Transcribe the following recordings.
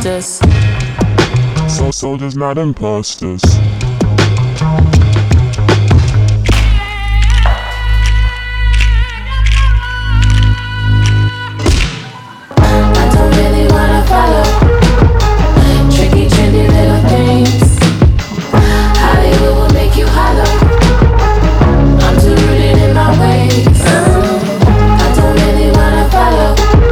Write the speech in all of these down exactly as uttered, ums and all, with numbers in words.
imposters. So soldiers, not imposters. I don't really wanna follow tricky, trendy little things. Hollywood will make you hollow. I'm too rooted in my ways. I don't really wanna follow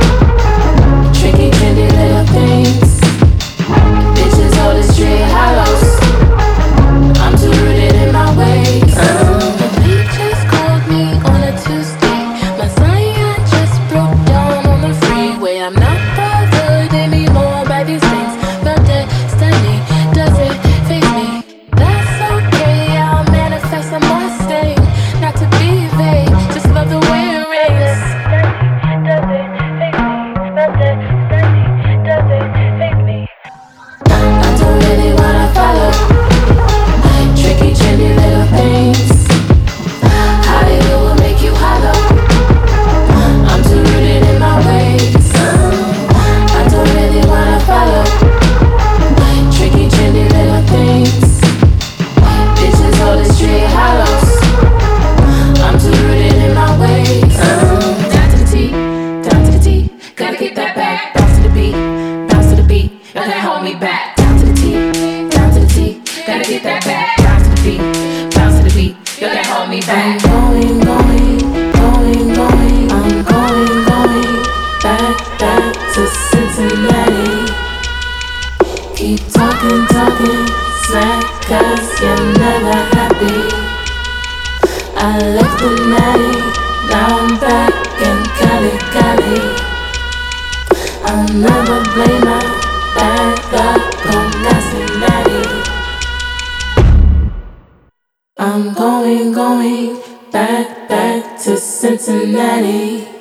tricky, trendy little things. Bitches hold the straight hollows. I'm too rooted in my ways. The beat just called me on a Tuesday. My Zion just broke down on the freeway. I'm not bothered anymore by these things. But destiny doesn't faze me. That's okay, I'll manifest a Mustang. Not to be vague, just love the way it rains. Doesn't faze me. But destiny doesn't faze me. I don't really wanna follow tricky, trendy little things. Hollywood will make you hollow. I'm too rooted in my ways. I don't really wanna follow tricky, trendy little things. Bitches hold the straight hollows. I'm too rooted in my ways. Down to the T, down to the T. Gotta get that back. Bounce to the beat, bounce to the beat. You can't hold me back. Down to the T, down to the T. Gotta get that back. Bounce to the beat, bounce to the beat. You can't hold me back. I'm going, going, going, going. I'm going, going back, back to Cincinnati. Keep talking, talking smack, cause you're never happy. I left the natty, now I'm back in Cali, Cali. I'll never blame my bad luck on nasty natty. I'm going, going back, back to Cincinnati.